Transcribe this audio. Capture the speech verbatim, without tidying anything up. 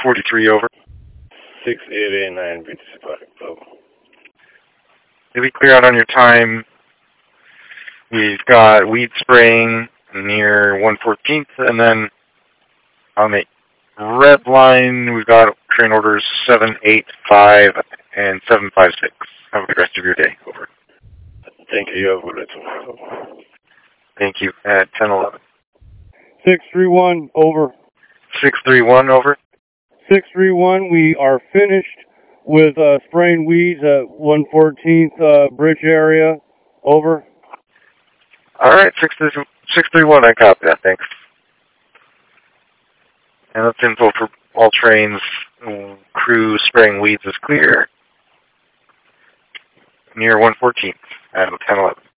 forty-three, over. six eighty-nine, British Park, over. Did we clear out on your time? We've got weed spraying near one fourteenth, and then on the red line, we've got train orders seven eight five and seven five six. Have a good rest of your day. Over. Thank you. You have a good day. Over. Thank you. At ten eleven. six three one, over. six three one, over. six three one, we are finished with uh, spraying weeds at one fourteenth uh, bridge area. Over. All right, six three one, I copy that. Thanks. And that's info for all trains. Crew spraying weeds is clear. Near one fourteenth at ten eleven.